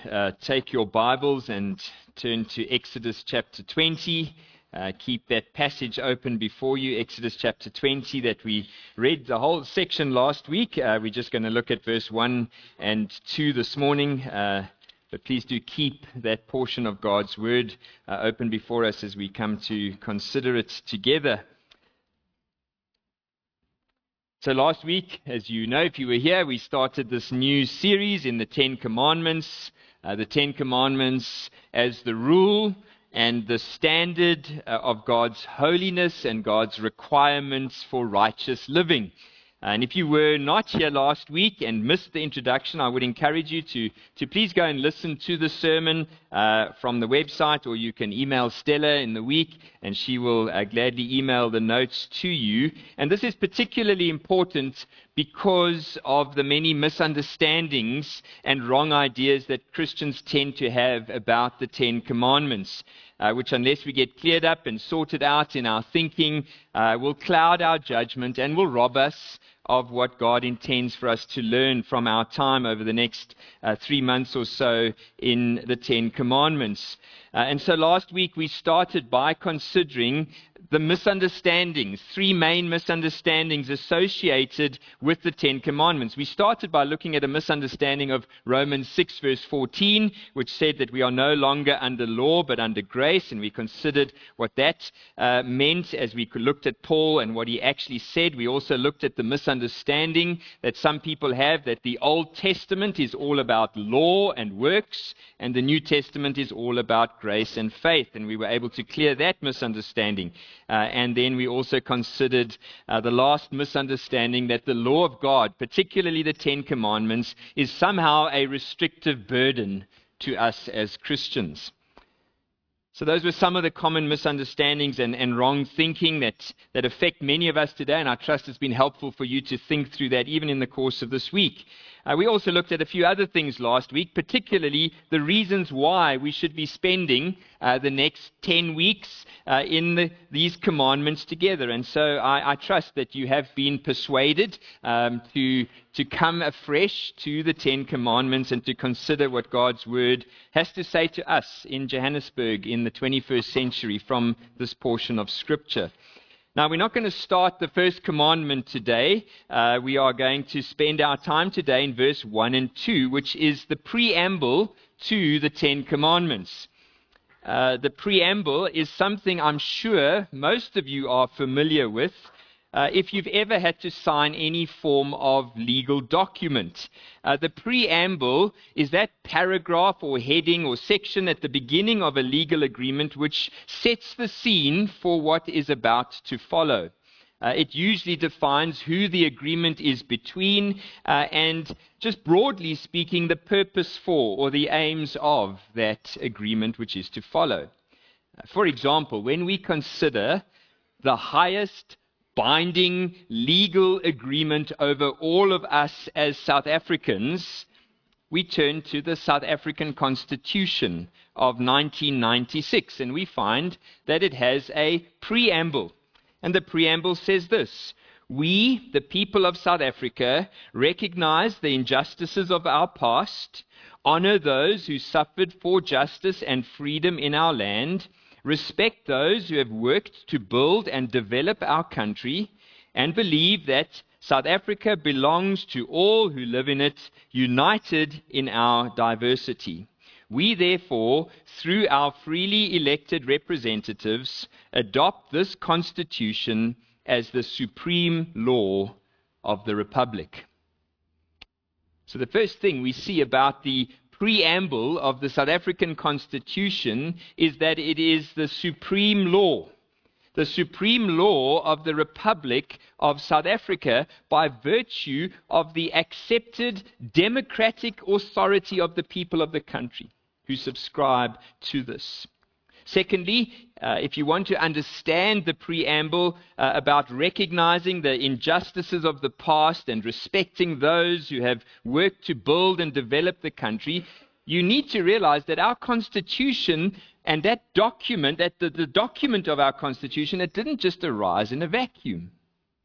Take your Bibles and turn to Exodus chapter 20. Keep that passage open before you, Exodus chapter 20, that we read the whole section last week. We're just going to look at verse 1 and 2 this morning. But please do keep that portion of God's word open before us as we come to consider it together. So last week, as you know, if you were here, we started this new series in the Ten Commandments. The Ten Commandments as the rule and the standard of God's holiness and God's requirements for righteous living. And if you were not here last week and missed the introduction, I would encourage you to please go and listen to the sermon from the website, or you can email Stella in the week and she will gladly email the notes to you. And this is particularly important because of the many misunderstandings and wrong ideas that Christians tend to have about the Ten Commandments, which, unless we get cleared up and sorted out in our thinking, will cloud our judgment and will rob us of what God intends for us to learn from our time over the next 3 months or so in the Ten Commandments. And so last week we started by considering the misunderstandings, 3 main misunderstandings associated with the Ten Commandments. We started by looking at a misunderstanding of Romans 6 verse 14, which said that we are no longer under law but under grace, and we considered what that meant as we looked at Paul and what he actually said. We also looked at the misunderstanding that some people have, that the Old Testament is all about law and works, and the New Testament is all about grace and faith, and we were able to clear that misunderstanding. And then we also considered the last misunderstanding, that the law of God, particularly the Ten Commandments, is somehow a restrictive burden to us as Christians. So those were some of the common misunderstandings and wrong thinking that affect many of us today, and I trust it's been helpful for you to think through that even in the course of this week. We also looked at a few other things last week, particularly the reasons why we should be spending the next 10 weeks in these commandments together. And so I trust that you have been persuaded to come afresh to the Ten Commandments and to consider what God's Word has to say to us in Johannesburg in the 21st century from this portion of Scripture. Now, we're not going to start the first commandment today. We are going to spend our time today in verse 1 and 2, which is the preamble to the Ten Commandments. The preamble is something I'm sure most of you are familiar with if you've ever had to sign any form of legal document. The preamble is that paragraph or heading or section at the beginning of a legal agreement which sets the scene for what is about to follow. It usually defines who the agreement is between and, just broadly speaking, the purpose for or the aims of that agreement which is to follow. For example, when we consider the highest binding legal agreement over all of us as South Africans, we turn to the South African Constitution of 1996, and we find that it has a preamble. And the preamble says this: "We, the people of South Africa, recognize the injustices of our past, honor those who suffered for justice and freedom in our land, respect those who have worked to build and develop our country, and believe that South Africa belongs to all who live in it, united in our diversity. We, therefore, through our freely elected representatives, adopt this Constitution as the supreme law of the Republic." So the first thing we see about the preamble of the South African Constitution is that it is the supreme law of the Republic of South Africa, by virtue of the accepted democratic authority of the people of the country who subscribe to this. Secondly, if you want to understand the preamble about recognizing the injustices of the past and respecting those who have worked to build and develop the country, you need to realize that our Constitution and that document, that the document of our Constitution, it didn't just arise in a vacuum.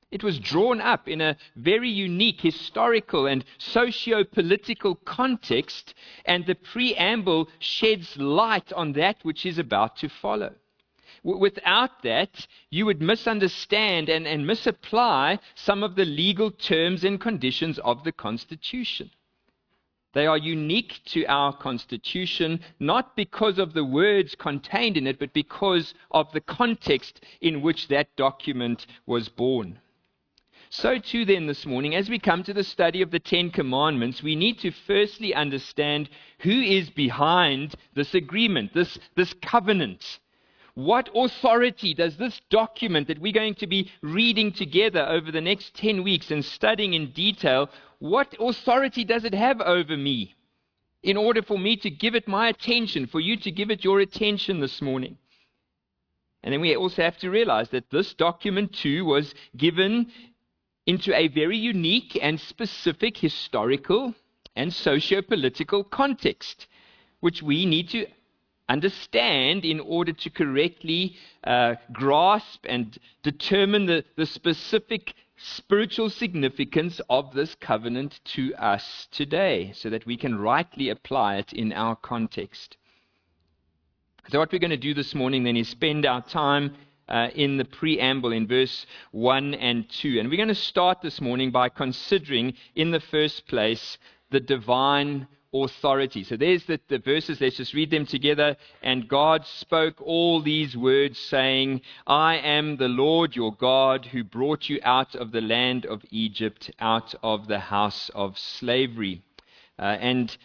It was drawn up in a very unique historical and socio-political context, and the preamble sheds light on that which is about to follow. Without that, you would misunderstand and misapply some of the legal terms and conditions of the Constitution. They are unique to our Constitution, not because of the words contained in it, but because of the context in which that document was born. So too then this morning, as we come to the study of the Ten Commandments, we need to firstly understand who is behind this agreement, this covenant. What authority does this document that we're going to be reading together over the next 10 weeks and studying in detail, what authority does it have over me in order for me to give it my attention, for you to give it your attention this morning? And then we also have to realize that this document too was given into a very unique and specific historical and socio-political context, which we need to understand in order to correctly grasp and determine the specific spiritual significance of this covenant to us today, so that we can rightly apply it in our context. So what we're going to do this morning then is spend our time in the preamble in verse 1 and 2. And we're going to start this morning by considering, in the first place, the divine authority. So there's the verses. Let's just read them together. And God spoke all these words, saying, I am the Lord your God, who brought you out of the land of Egypt, out of the house of slavery. And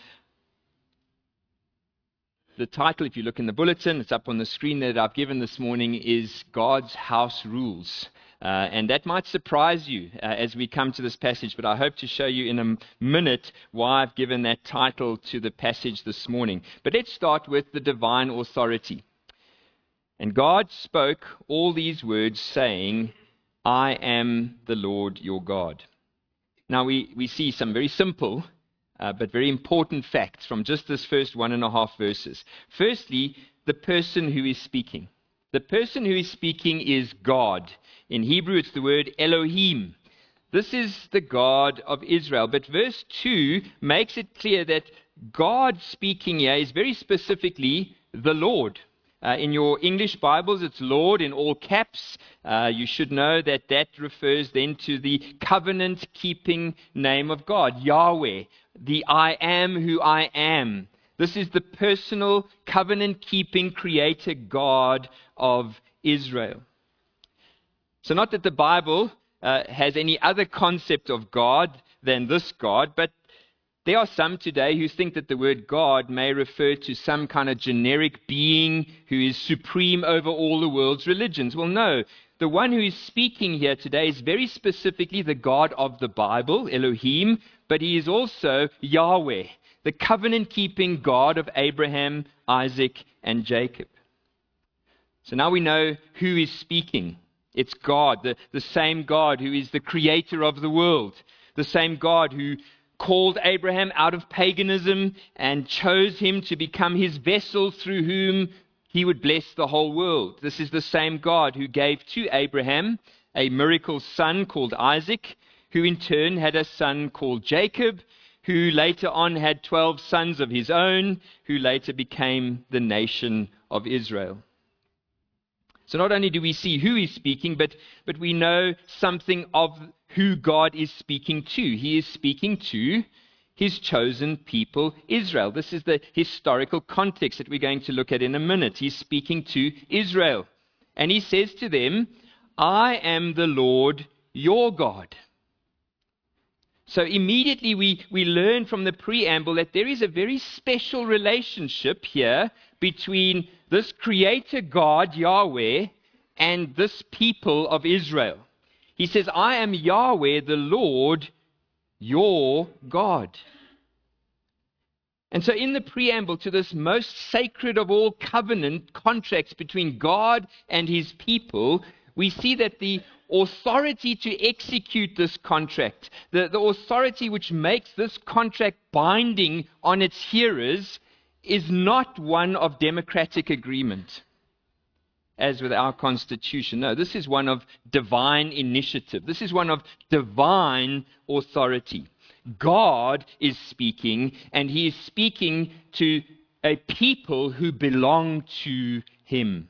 the title, if you look in the bulletin, it's up on the screen that I've given this morning, is God's House Rules. And that might surprise you as we come to this passage, but I hope to show you in a minute why I've given that title to the passage this morning. But let's start with the divine authority. And God spoke all these words, saying, I am the Lord your God. Now we see some very simple but very important facts from just this first 1.5 verses. Firstly, the person who is speaking. The person who is speaking is God. In Hebrew, it's the word Elohim. This is the God of Israel. But verse 2 makes it clear that God speaking here is very specifically the Lord. In your English Bibles, it's Lord in all caps. You should know that that refers then to the covenant-keeping name of God, Yahweh, the I am who I am. This is the personal, covenant-keeping creator God of Israel. So not that the Bible has any other concept of God than this God, but there are some today who think that the word God may refer to some kind of generic being who is supreme over all the world's religions. Well, no. The one who is speaking here today is very specifically the God of the Bible, Elohim, but he is also Yahweh, the covenant-keeping God of Abraham, Isaac, and Jacob. So now we know who is speaking. It's God, the same God who is the creator of the world, the same God who called Abraham out of paganism and chose him to become his vessel through whom he would bless the whole world. This is the same God who gave to Abraham a miracle son called Isaac, who in turn had a son called Jacob, who later on had 12 sons of his own, who later became the nation of Israel. So not only do we see who he's speaking, but we know something of who God is speaking to. He is speaking to his chosen people, Israel. This is the historical context that we're going to look at in a minute. He's speaking to Israel. And he says to them, I am the Lord your God. So immediately we learn from the preamble that there is a very special relationship here between this creator God, Yahweh, and this people of Israel. He says, I am Yahweh, the Lord, your God. And so in the preamble to this most sacred of all covenant contracts between God and his people, we see that the authority to execute this contract, the authority which makes this contract binding on its hearers, is not one of democratic agreement. as with our constitution. No, this is one of divine initiative. This is one of divine authority. God is speaking, and he is speaking to a people who belong to him.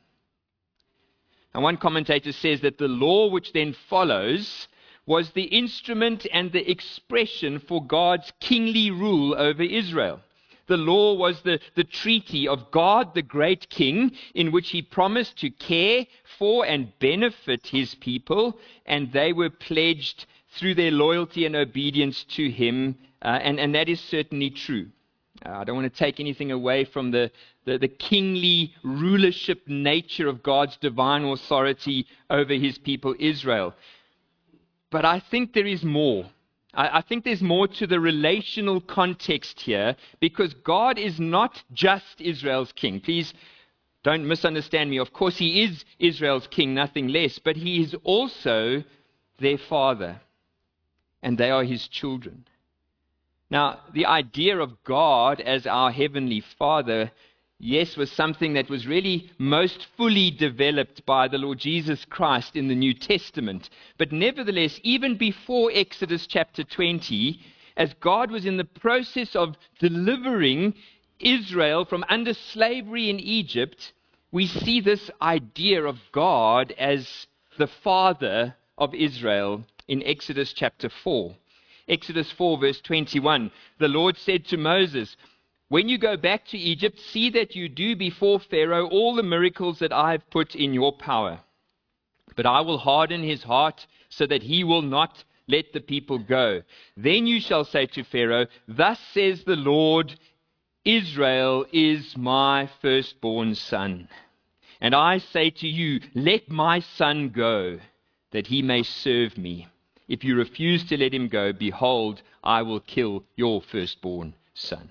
And one commentator says that the law which then follows was the instrument and the expression for God's kingly rule over Israel. The law was the treaty of God, the great king, in which he promised to care for and benefit his people, and they were pledged through their loyalty and obedience to him, and that is certainly true. I don't want to take anything away from the kingly rulership nature of God's divine authority over his people Israel. But I think there is more. I think there's more to the relational context here, because God is not just Israel's king. Please don't misunderstand me. Of course, he is Israel's king, nothing less, but he is also their father, and they are his children. Now, the idea of God as our heavenly Father, yes, was something that was really most fully developed by the Lord Jesus Christ in the New Testament. But nevertheless, even before Exodus chapter 20, as God was in the process of delivering Israel from under slavery in Egypt, we see this idea of God as the Father of Israel in Exodus chapter 4. Exodus 4 verse 21, the Lord said to Moses, "When you go back to Egypt, see that you do before Pharaoh all the miracles that I have put in your power. But I will harden his heart so that he will not let the people go. Then you shall say to Pharaoh, 'Thus says the Lord, Israel is my firstborn son. And I say to you, let my son go, that he may serve me. If you refuse to let him go, behold, I will kill your firstborn son.'"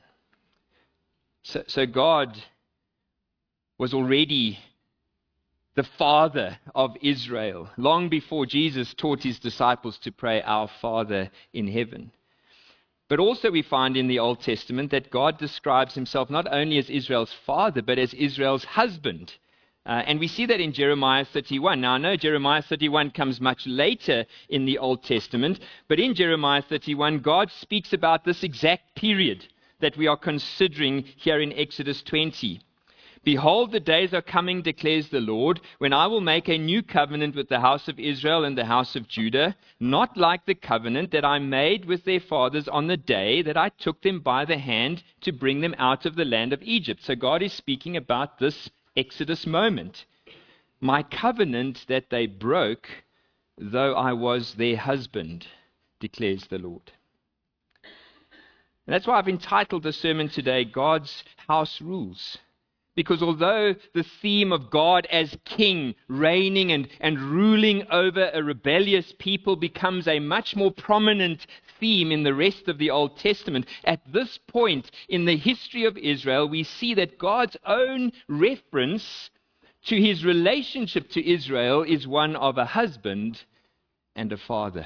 So God was already the Father of Israel, long before Jesus taught his disciples to pray, "Our Father in heaven." But also we find in the Old Testament that God describes himself not only as Israel's father, but as Israel's husband. And we see that in Jeremiah 31. Now, I know Jeremiah 31 comes much later in the Old Testament, but in Jeremiah 31, God speaks about this exact period that we are considering here in Exodus 20. "Behold, the days are coming, declares the Lord, when I will make a new covenant with the house of Israel and the house of Judah, not like the covenant that I made with their fathers on the day that I took them by the hand to bring them out of the land of Egypt." So God is speaking about this Exodus moment. "My covenant that they broke, though I was their husband, declares the Lord." And that's why I've entitled the sermon today, "God's House Rules." Because although the theme of God as king, reigning and ruling over a rebellious people becomes a much more prominent theme in the rest of the Old Testament, at this point in the history of Israel, we see that God's own reference to his relationship to Israel is one of a husband and a father.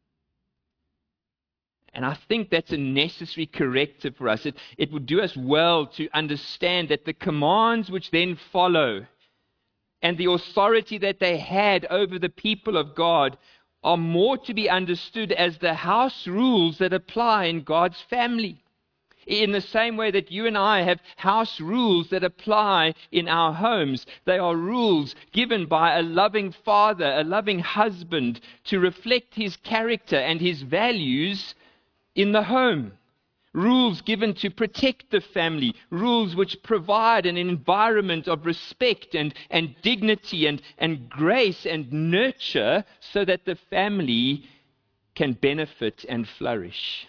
And I think that's a necessary corrective for us. It would do us well to understand that the commands which then follow and the authority that they had over the people of God are more to be understood as the house rules that apply in God's family. In the same way that you and I have house rules that apply in our homes, they are rules given by a loving father, a loving husband, to reflect his character and his values in the home. Rules given to protect the family. Rules which provide an environment of respect and dignity and grace and nurture so that the family can benefit and flourish.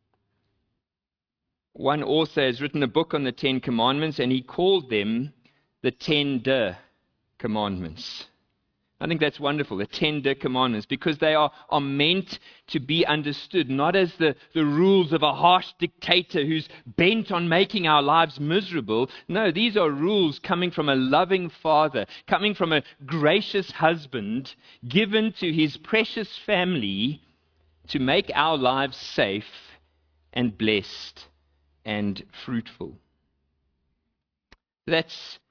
One author has written a book on the 10 Commandments, and he called them the 10 Commandments. I think that's wonderful, the 10 Commandments, because they are meant to be understood not as the rules of a harsh dictator who's bent on making our lives miserable. No, these are rules coming from a loving father, coming from a gracious husband, given to his precious family to make our lives safe and blessed and fruitful. That's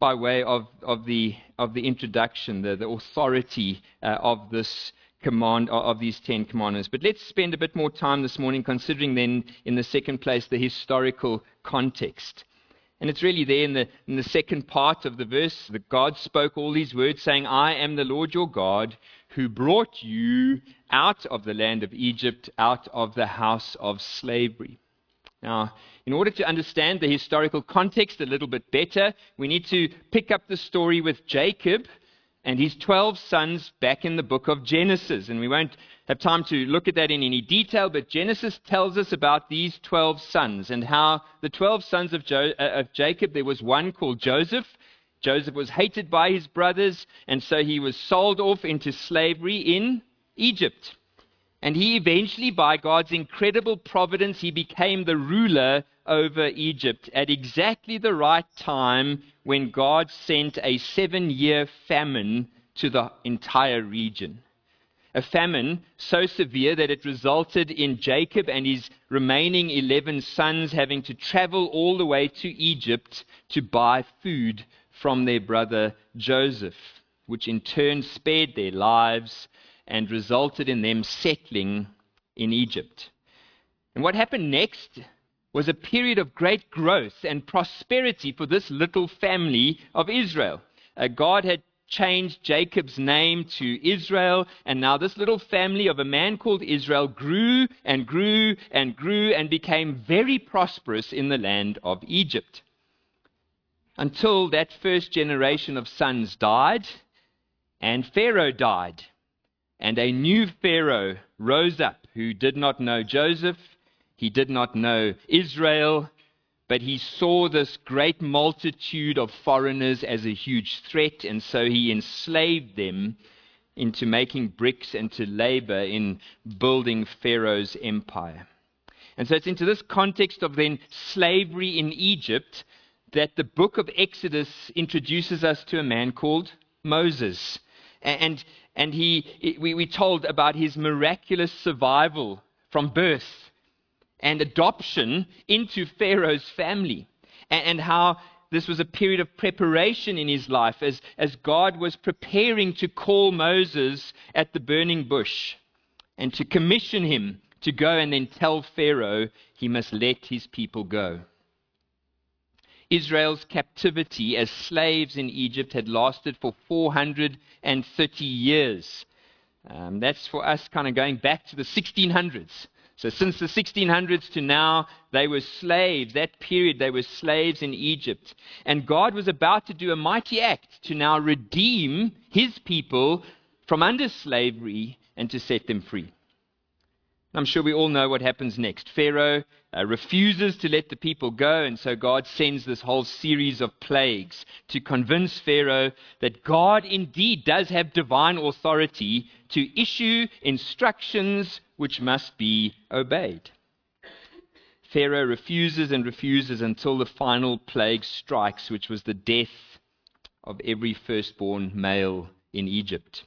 by way of the introduction, the authority of this command, of these 10 commandments. But let's spend a bit more time this morning considering then, in the second place, the historical context. And it's really there in the second part of the verse that God spoke all these words, saying, I am the Lord your God, who brought you out of the land of Egypt, out of the house of slavery. Now, in order to understand the historical context a little bit better, we need to pick up the story with Jacob and his 12 sons back in the book of Genesis. And we won't have time to look at that in any detail, but Genesis tells us about these 12 sons and how the 12 sons of Jacob, there was one called Joseph. Joseph was hated by his brothers, and so he was sold off into slavery in Egypt. And he eventually, by God's incredible providence, he became the ruler over Egypt at exactly the right time when God sent a 7-year famine to the entire region. A famine so severe that it resulted in Jacob and his remaining 11 sons having to travel all the way to Egypt to buy food from their brother Joseph, which in turn spared their lives and resulted in them settling in Egypt. And what happened next was a period of great growth and prosperity for this little family of Israel. God had changed Jacob's name to Israel, and now this little family of a man called Israel grew and grew and grew and became very prosperous in the land of Egypt. Until that first generation of sons died, and Pharaoh died. And a new Pharaoh rose up who did not know Joseph, he did not know Israel, but he saw this great multitude of foreigners as a huge threat, and so he enslaved them into making bricks and to labor in building Pharaoh's empire. And so it's into this context of then slavery in Egypt that the book of Exodus introduces us to a man called Moses. And we're told about his miraculous survival from birth and adoption into Pharaoh's family, and how this was a period of preparation in his life as God was preparing to call Moses at the burning bush and to commission him to go and then tell Pharaoh he must let his people go. Israel's captivity as slaves in Egypt had lasted for 430 years. That's for us kind of going back to the 1600s. So since the 1600s to now, they were slaves. That period, they were slaves in Egypt. And God was about to do a mighty act to now redeem his people from under slavery and to set them free. I'm sure we all know what happens next. Pharaoh refuses to let the people go, and so God sends this whole series of plagues to convince Pharaoh that God indeed does have divine authority to issue instructions which must be obeyed. Pharaoh refuses and refuses until the final plague strikes, which was the death of every firstborn male in Egypt.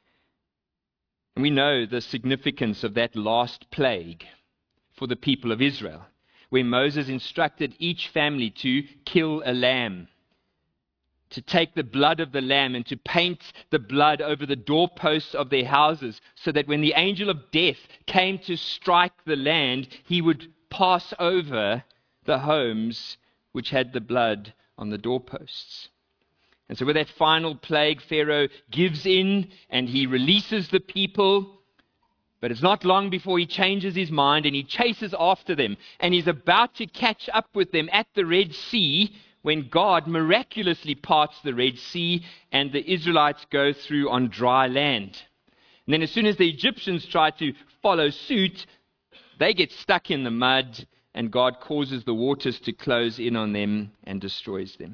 And we know the significance of that last plague for the people of Israel, where Moses instructed each family to kill a lamb, to take the blood of the lamb and to paint the blood over the doorposts of their houses, so that when the angel of death came to strike the land, he would pass over the homes which had the blood on the doorposts. And so with that final plague, Pharaoh gives in and he releases the people. But it's not long before he changes his mind and he chases after them. And he's about to catch up with them at the Red Sea when God miraculously parts the Red Sea and the Israelites go through on dry land. And then as soon as the Egyptians try to follow suit, they get stuck in the mud and God causes the waters to close in on them and destroys them.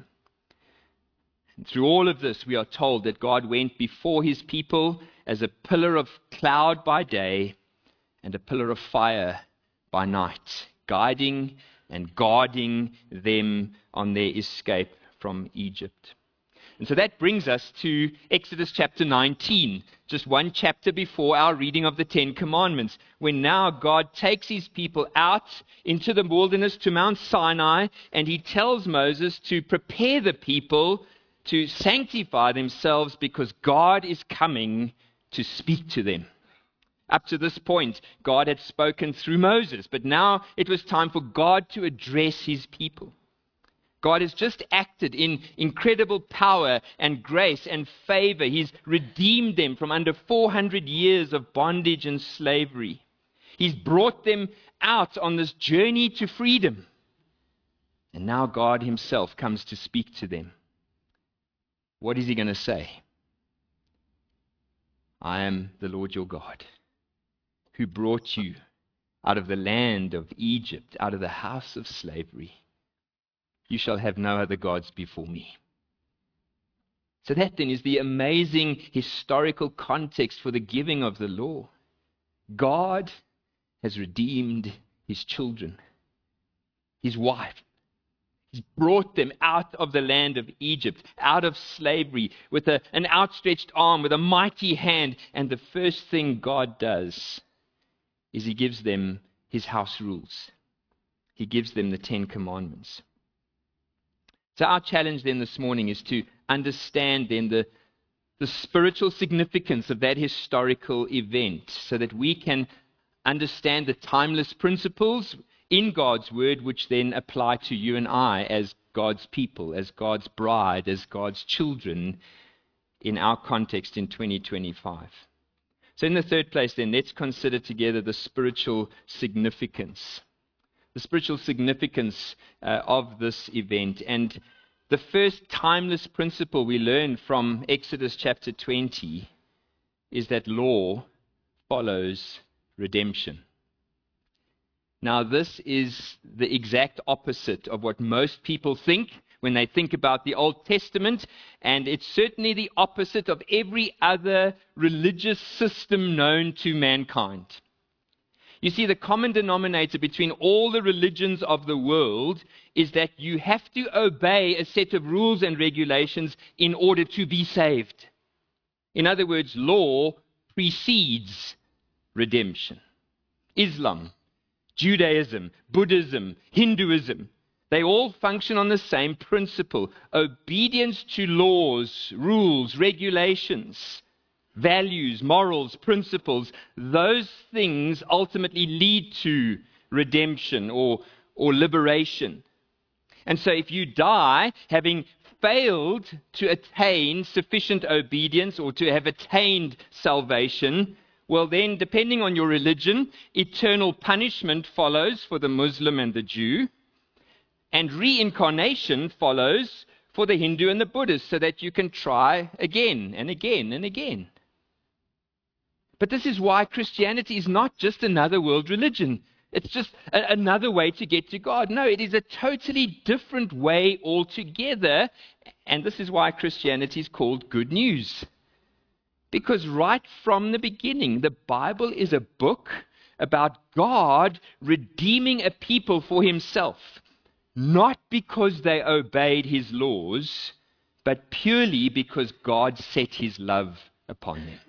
And through all of this, we are told that God went before his people as a pillar of cloud by day and a pillar of fire by night, guiding and guarding them on their escape from Egypt. And so that brings us to Exodus chapter 19, just one chapter before our reading of the Ten Commandments, when now God takes his people out into the wilderness to Mount Sinai, and he tells Moses to prepare the people to sanctify themselves because God is coming to speak to them. Up to this point, God had spoken through Moses, but now it was time for God to address his people. God has just acted in incredible power and grace and favor. He's redeemed them from under 400 years of bondage and slavery. He's brought them out on this journey to freedom. And now God himself comes to speak to them. What is he going to say? I am the Lord your God, who brought you out of the land of Egypt, out of the house of slavery. You shall have no other gods before me. So that then is the amazing historical context for the giving of the law. God has redeemed his children, his wife. He's brought them out of the land of Egypt, out of slavery, with an outstretched arm, with a mighty hand. And the first thing God does is he gives them his house rules. He gives them the 10 Commandments. So our challenge then this morning is to understand then the spiritual significance of that historical event so that we can understand the timeless principles in God's word which then apply to you and I as God's people, as God's bride, as God's children in our context in 2025. So in the third place then, let's consider together the spiritual significance. The spiritual significance of this event. And the first timeless principle we learn from Exodus chapter 20 is that law follows redemption. Now, this is the exact opposite of what most people think when they think about the Old Testament, and it's certainly the opposite of every other religious system known to mankind. You see, the common denominator between all the religions of the world is that you have to obey a set of rules and regulations in order to be saved. In other words, law precedes redemption. Islam, Judaism, Buddhism, Hinduism, they all function on the same principle. Obedience to laws, rules, regulations, values, morals, principles, those things ultimately lead to redemption or liberation. And so if you die having failed to attain sufficient obedience or to have attained salvation, well then, depending on your religion, eternal punishment follows for the Muslim and the Jew, and reincarnation follows for the Hindu and the Buddhist, so that you can try again and again and again. But this is why Christianity is not just another world religion. It's just another way to get to God. No, it is a totally different way altogether. And this is why Christianity is called good news. Because right from the beginning, the Bible is a book about God redeeming a people for himself. Not because they obeyed his laws, but purely because God set his love upon them.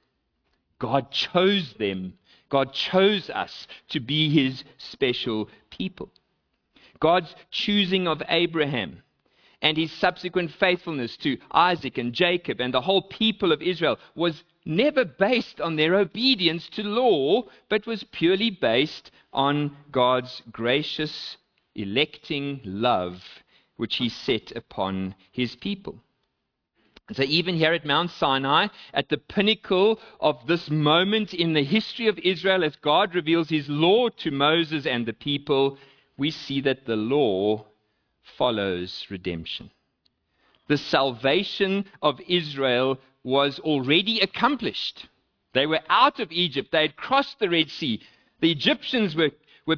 God chose them. God chose us to be his special people. God's choosing of Abraham and his subsequent faithfulness to Isaac and Jacob and the whole people of Israel was never based on their obedience to law, but was purely based on God's gracious, electing love, which he set upon his people. So even here at Mount Sinai, at the pinnacle of this moment in the history of Israel, as God reveals his law to Moses and the people, we see that the law follows redemption. The salvation of Israel was already accomplished. They were out of Egypt. They had crossed the Red Sea. The Egyptians were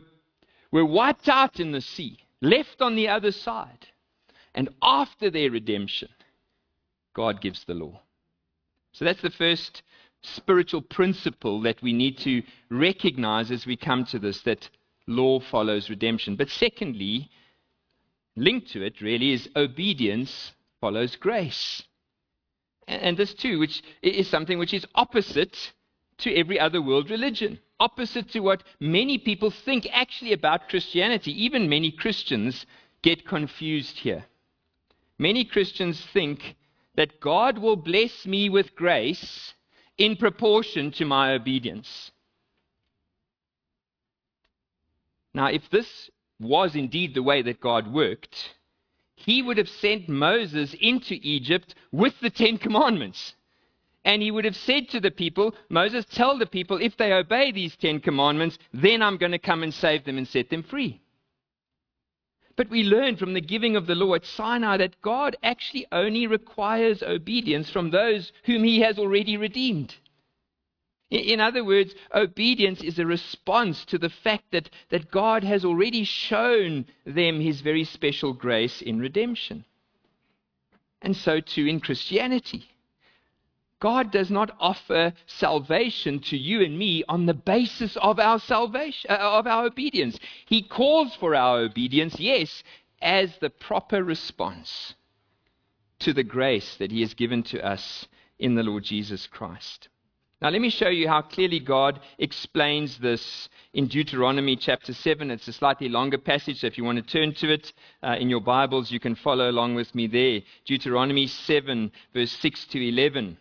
wiped out in the sea, left on the other side. And after their redemption, God gives the law. So that's the first spiritual principle that we need to recognize as we come to this, that law follows redemption. But secondly, linked to it really is obedience follows grace. And this too, which is something which is opposite to every other world religion. Opposite to what many people think actually about Christianity. Even many Christians get confused here. Many Christians think that God will bless me with grace in proportion to my obedience. Now, if this was indeed the way that God worked, he would have sent Moses into Egypt with the 10 Commandments. And he would have said to the people, Moses, tell the people, if they obey these 10 Commandments, then I'm going to come and save them and set them free. But we learn from the giving of the law at Sinai that God actually only requires obedience from those whom he has already redeemed. In other words, obedience is a response to the fact that God has already shown them his very special grace in redemption. And so too in Christianity. God does not offer salvation to you and me on the basis of our salvation, of our obedience. He calls for our obedience, yes, as the proper response to the grace that he has given to us in the Lord Jesus Christ. Now, let me show you how clearly God explains this in Deuteronomy chapter 7. It's a slightly longer passage, so if you want to turn to it in your Bibles, you can follow along with me there. Deuteronomy 7, verse 6 to 11.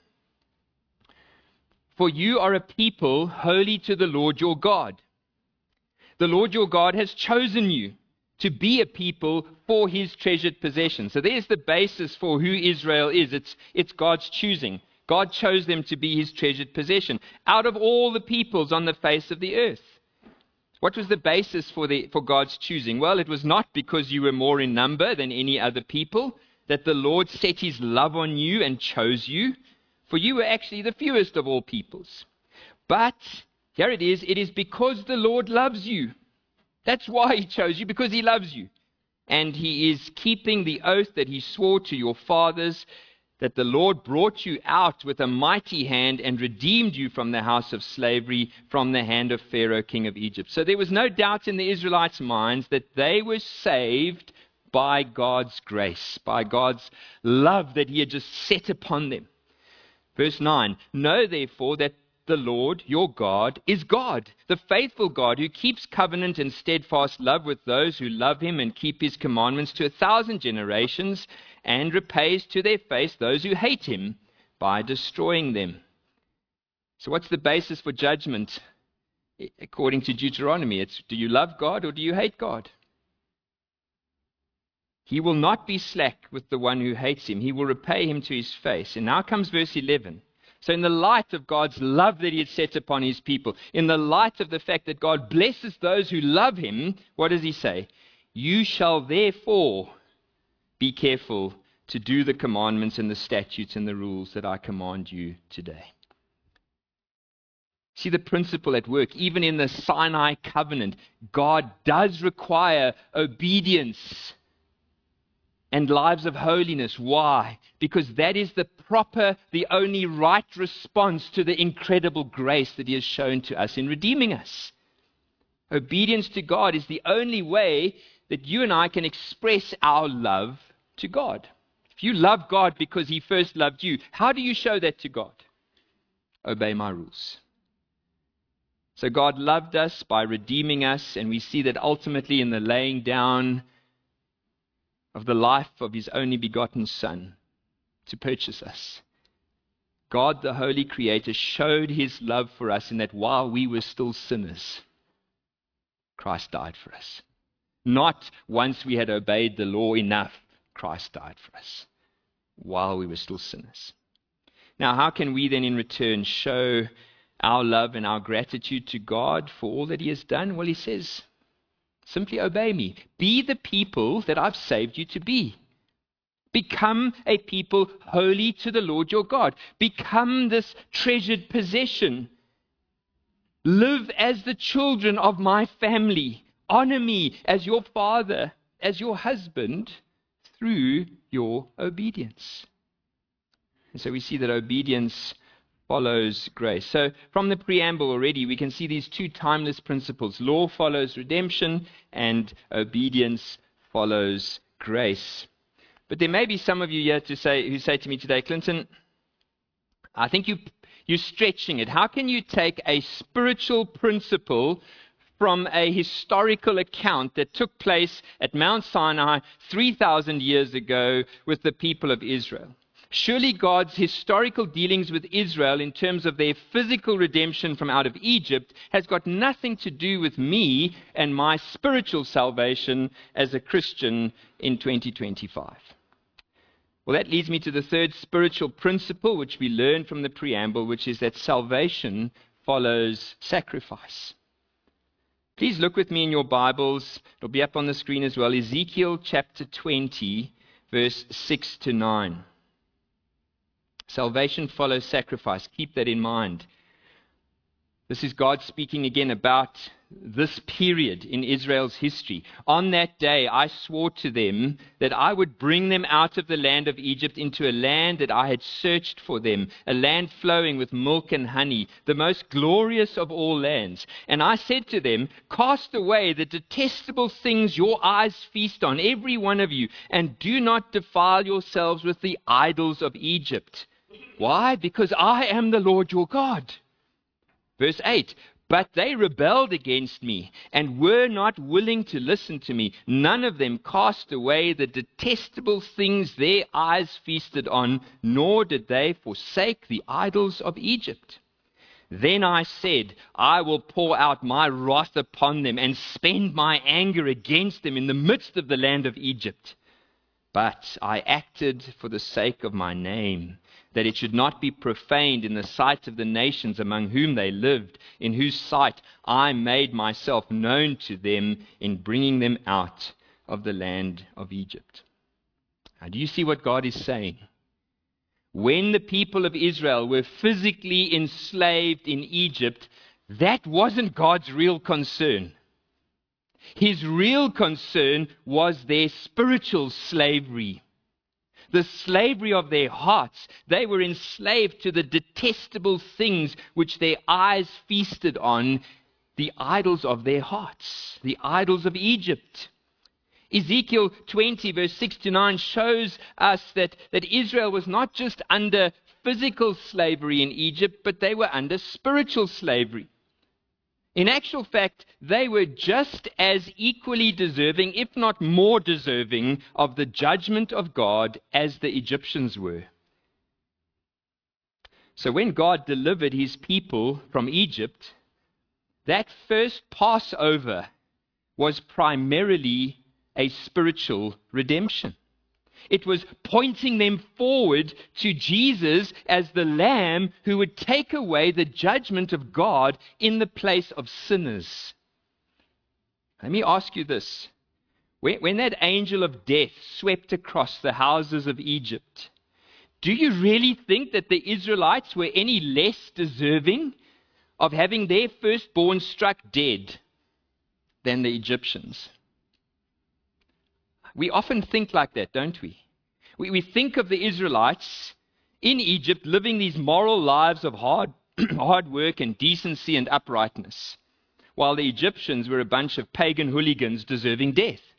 For you are a people holy to the Lord your God. The Lord your God has chosen you to be a people for his treasured possession. So there's the basis for who Israel is. It's God's choosing. God chose them to be his treasured possession out of all the peoples on the face of the earth. What was the basis for God's choosing? Well, it was not because you were more in number than any other people that the Lord set his love on you and chose you, for you were actually the fewest of all peoples. But here it is because the Lord loves you. That's why he chose you, because he loves you. And he is keeping the oath that he swore to your fathers, that the Lord brought you out with a mighty hand and redeemed you from the house of slavery, from the hand of Pharaoh, king of Egypt. So there was no doubt in the Israelites' minds that they were saved by God's grace, by God's love that he had just set upon them. Verse 9, know therefore that the Lord your God is God, the faithful God who keeps covenant and steadfast love with those who love him and keep his commandments to 1,000 generations, and repays to their face those who hate him by destroying them. So what's the basis for judgment according to Deuteronomy? It's, do you love God or do you hate God? He will not be slack with the one who hates him. He will repay him to his face. And now comes verse 11. So in the light of God's love that he had set upon his people, in the light of the fact that God blesses those who love him, what does he say? You shall therefore be careful to do the commandments and the statutes and the rules that I command you today. See the principle at work. Even in the Sinai covenant, God does require obedience and lives of holiness. Why? Because that is the only right response to the incredible grace that he has shown to us in redeeming us. Obedience to God is the only way that you and I can express our love to God. If you love God because he first loved you, how do you show that to God? Obey my rules. So God loved us by redeeming us, and we see that ultimately in the laying down of the life of his only begotten Son to purchase us. God, the Holy Creator, showed his love for us in that while we were still sinners, Christ died for us. Not once we had obeyed the law enough, Christ died for us while we were still sinners. Now, how can we then in return show our love and our gratitude to God for all that he has done? Well, he says, simply obey me. Be the people that I've saved you to be. Become a people holy to the Lord your God. Become this treasured possession. Live as the children of my family. Honor me as your father, as your husband, through your obedience. And so we see that obedience follows grace. So from the preamble already, we can see these two timeless principles. Law follows redemption, and obedience follows grace. But there may be some of you here who say to me today, Clinton, I think you're stretching it. How can you take a spiritual principle from a historical account that took place at Mount Sinai 3,000 years ago with the people of Israel. Surely God's historical dealings with Israel in terms of their physical redemption from out of Egypt has got nothing to do with me and my spiritual salvation as a Christian in 2025. Well, that leads me to the third spiritual principle which we learn from the preamble, which is that salvation follows sacrifice. Please look with me in your Bibles. It'll be up on the screen as well. Ezekiel chapter 20, verse 6 to 9. Salvation follows sacrifice. Keep that in mind. This is God speaking again about this period in Israel's history. On that day, I swore to them that I would bring them out of the land of Egypt into a land that I had searched for them, a land flowing with milk and honey, the most glorious of all lands. And I said to them, cast away the detestable things your eyes feast on, every one of you, and do not defile yourselves with the idols of Egypt. Why? Because I am the Lord your God. Verse 8, but they rebelled against me and were not willing to listen to me. None of them cast away the detestable things their eyes feasted on, nor did they forsake the idols of Egypt. Then I said, I will pour out my wrath upon them and spend my anger against them in the midst of the land of Egypt. But I acted for the sake of my name, that it should not be profaned in the sight of the nations among whom they lived, in whose sight I made myself known to them in bringing them out of the land of Egypt. Now, do you see what God is saying? When the people of Israel were physically enslaved in Egypt, that wasn't God's real concern. His real concern was their spiritual slavery. The slavery of their hearts. They were enslaved to the detestable things which their eyes feasted on, the idols of their hearts, the idols of Egypt. Ezekiel 20, verse 6 to 9 shows us that Israel was not just under physical slavery in Egypt, but they were under spiritual slavery. In actual fact, they were just as equally deserving, if not more deserving, of the judgment of God as the Egyptians were. So when God delivered his people from Egypt, that first Passover was primarily a spiritual redemption. It was pointing them forward to Jesus as the Lamb who would take away the judgment of God in the place of sinners. Let me ask you this. When that angel of death swept across the houses of Egypt, do you really think that the Israelites were any less deserving of having their firstborn struck dead than the Egyptians? We often think like that, don't we? We think of the Israelites in Egypt living these moral lives of hard work and decency and uprightness, while the Egyptians were a bunch of pagan hooligans deserving death.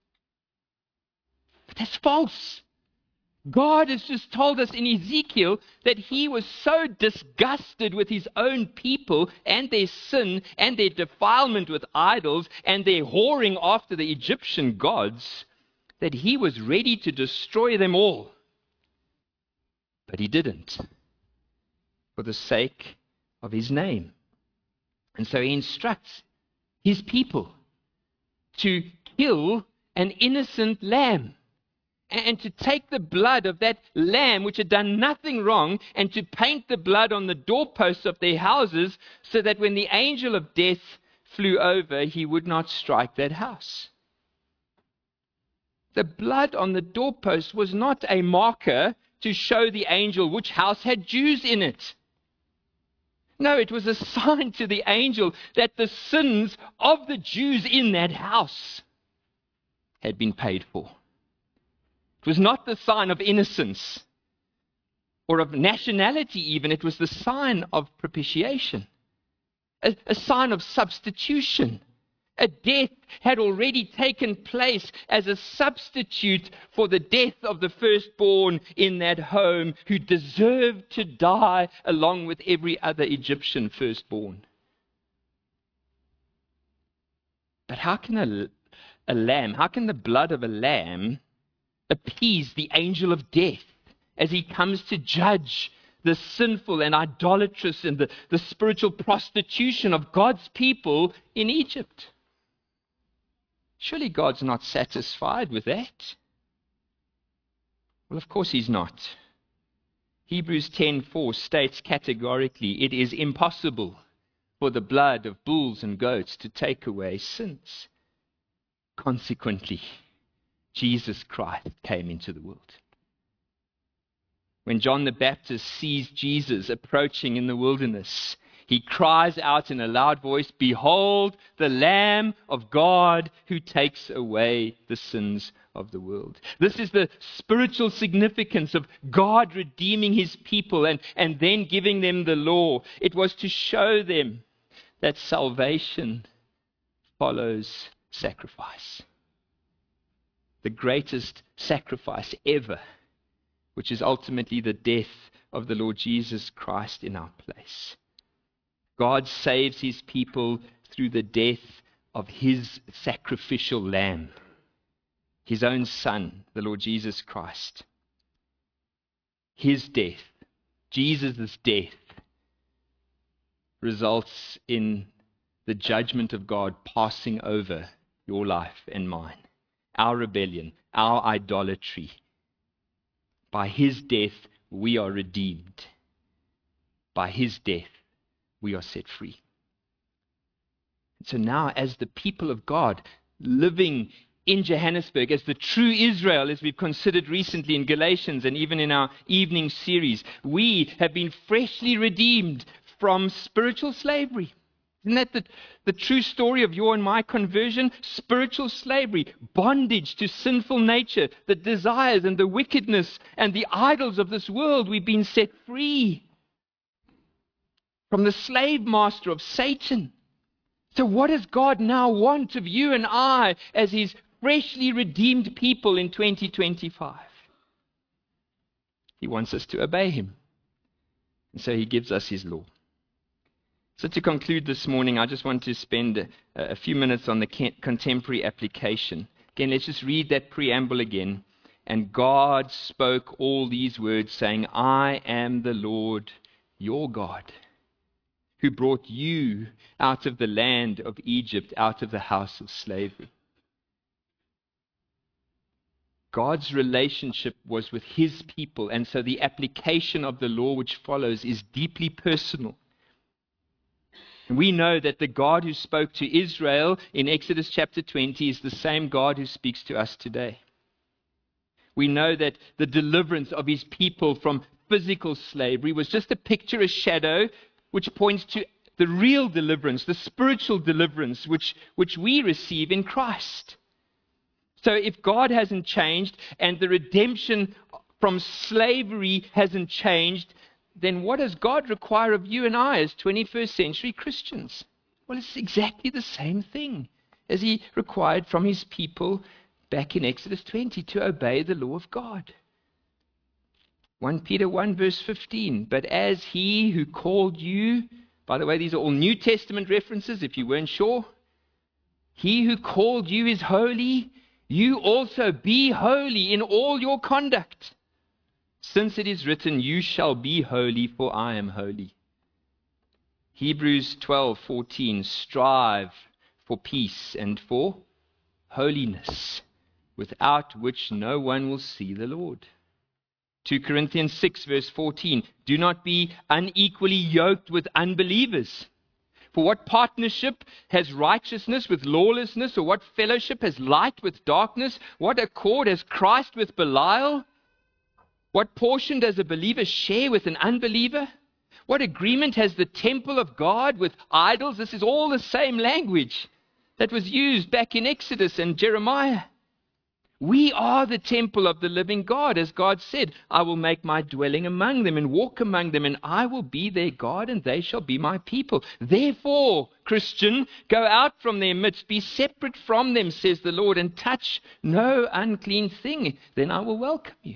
But that's false. God has just told us in Ezekiel that he was so disgusted with his own people and their sin and their defilement with idols and their whoring after the Egyptian gods that he was ready to destroy them all. But he didn't, for the sake of his name. And so he instructs his people to kill an innocent lamb and to take the blood of that lamb which had done nothing wrong and to paint the blood on the doorposts of their houses so that when the angel of death flew over, he would not strike that house. The blood on the doorpost was not a marker to show the angel which house had Jews in it. No, it was a sign to the angel that the sins of the Jews in that house had been paid for. It was not the sign of innocence or of nationality even. It was the sign of propitiation, a sign of substitution. A death had already taken place as a substitute for the death of the firstborn in that home who deserved to die along with every other Egyptian firstborn. But how can a lamb, how can the blood of a lamb appease the angel of death as he comes to judge the sinful and idolatrous and the spiritual prostitution of God's people in Egypt? Surely God's not satisfied with that. Well, of course he's not. Hebrews 10:4 states categorically, it is impossible for the blood of bulls and goats to take away sins. Consequently, Jesus Christ came into the world. When John the Baptist sees Jesus approaching in the wilderness, he cries out in a loud voice, "Behold, the Lamb of God who takes away the sins of the world." This is the spiritual significance of God redeeming his people and then giving them the law. It was to show them that salvation follows sacrifice. The greatest sacrifice ever, which is ultimately the death of the Lord Jesus Christ in our place. God saves his people through the death of his sacrificial lamb, his own Son, the Lord Jesus Christ. His death, Jesus' death, results in the judgment of God passing over your life and mine, our rebellion, our idolatry. By his death, we are redeemed. By his death, we are set free. So now, as the people of God, living in Johannesburg, as the true Israel, as we've considered recently in Galatians and even in our evening series, we have been freshly redeemed from spiritual slavery. Isn't that the true story of your and my conversion? Spiritual slavery, bondage to sinful nature, the desires and the wickedness and the idols of this world. We've been set free from the slave master of Satan. So what does God now want of you and I as his freshly redeemed people in 2025? He wants us to obey him. And so he gives us his law. So to conclude this morning, I just want to spend a few minutes on the contemporary application. Again, let's just read that preamble again. And God spoke all these words, saying, "I am the Lord your God, who brought you out of the land of Egypt, out of the house of slavery." God's relationship was with his people, and so the application of the law which follows is deeply personal. And we know that the God who spoke to Israel in Exodus chapter 20 is the same God who speaks to us today. We know that the deliverance of his people from physical slavery was just a picture, a shadow, which points to the real deliverance, the spiritual deliverance, which we receive in Christ. So if God hasn't changed and the redemption from slavery hasn't changed, then what does God require of you and I as 21st century Christians? Well, it's exactly the same thing as he required from his people back in Exodus 20, to obey the law of God. 1 Peter 1 verse 15, "But as he who called you," by the way, these are all New Testament references if you weren't sure. "He who called you is holy, you also be holy in all your conduct. Since it is written, you shall be holy, for I am holy." Hebrews 12:14, "Strive for peace and for holiness, without which no one will see the Lord." 2 Corinthians 6 verse 14, "Do not be unequally yoked with unbelievers. For what partnership has righteousness with lawlessness, or what fellowship has light with darkness? What accord has Christ with Belial? What portion does a believer share with an unbeliever? What agreement has the temple of God with idols?" This is all the same language that was used back in Exodus and Jeremiah. We are the temple of the living God. As God said, "I will make my dwelling among them and walk among them, and I will be their God, and they shall be my people. Therefore, Christian, go out from their midst, be separate from them, says the Lord, and touch no unclean thing. Then I will welcome you."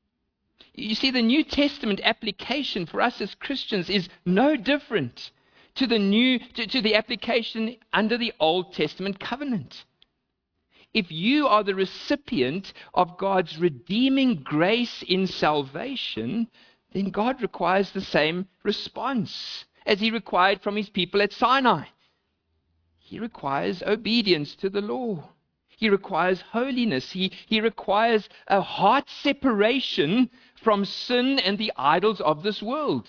You see, the New Testament application for us as Christians is no different to the application under the Old Testament covenant. If you are the recipient of God's redeeming grace in salvation, then God requires the same response as he required from his people at Sinai. He requires obedience to the law. He requires holiness. He requires a heart separation from sin and the idols of this world.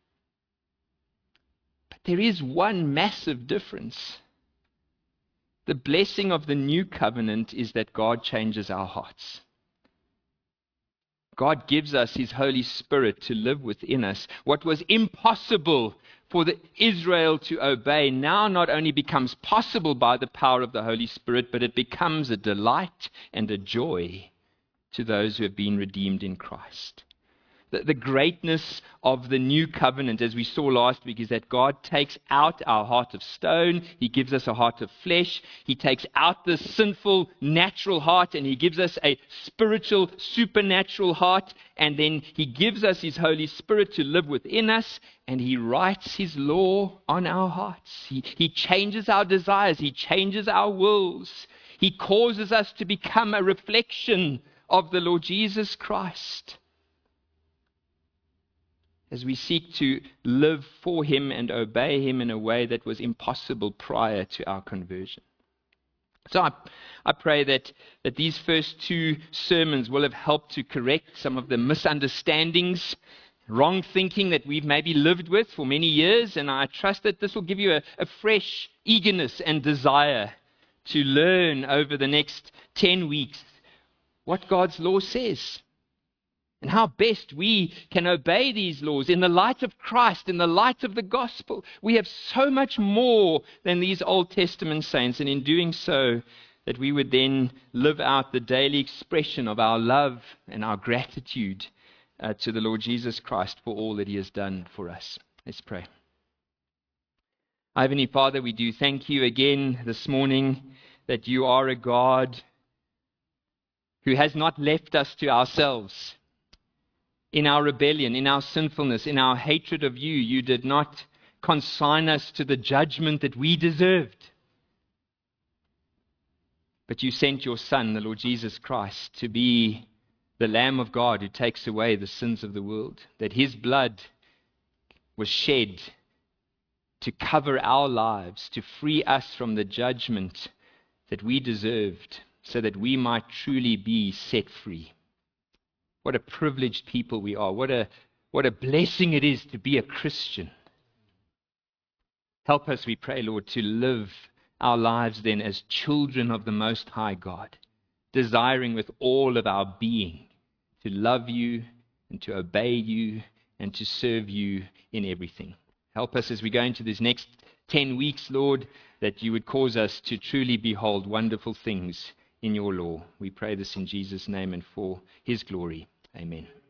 But there is one massive difference. The blessing of the new covenant is that God changes our hearts. God gives us his Holy Spirit to live within us. What was impossible for Israel to obey now not only becomes possible by the power of the Holy Spirit, but it becomes a delight and a joy to those who have been redeemed in Christ. The greatness of the new covenant, as we saw last week, is that God takes out our heart of stone. He gives us a heart of flesh. He takes out the sinful, natural heart, and he gives us a spiritual, supernatural heart. And then he gives us his Holy Spirit to live within us, and he writes his law on our hearts. He changes our desires. He changes our wills. He causes us to become a reflection of the Lord Jesus Christ, as we seek to live for him and obey him in a way that was impossible prior to our conversion. So I pray that these first two sermons will have helped to correct some of the misunderstandings, wrong thinking that we've maybe lived with for many years, and I trust that this will give you a fresh eagerness and desire to learn over the next 10 weeks what God's law says, and how best we can obey these laws in the light of Christ, in the light of the gospel. We have so much more than these Old Testament saints, and in doing so, that we would then live out the daily expression of our love and our gratitude to the Lord Jesus Christ for all that he has done for us. Let's pray. Heavenly Father, we do thank you again this morning that you are a God who has not left us to ourselves. In our rebellion, in our sinfulness, in our hatred of you, you did not consign us to the judgment that we deserved. But you sent your Son, the Lord Jesus Christ, to be the Lamb of God who takes away the sins of the world. That his blood was shed to cover our lives, to free us from the judgment that we deserved, so that we might truly be set free. What a privileged people we are. What a blessing it is to be a Christian. Help us, we pray, Lord, to live our lives then as children of the Most High God, desiring with all of our being to love you and to obey you and to serve you in everything. Help us as we go into these next 10 weeks, Lord, that you would cause us to truly behold wonderful things in your law. We pray this in Jesus' name and for his glory. Amen.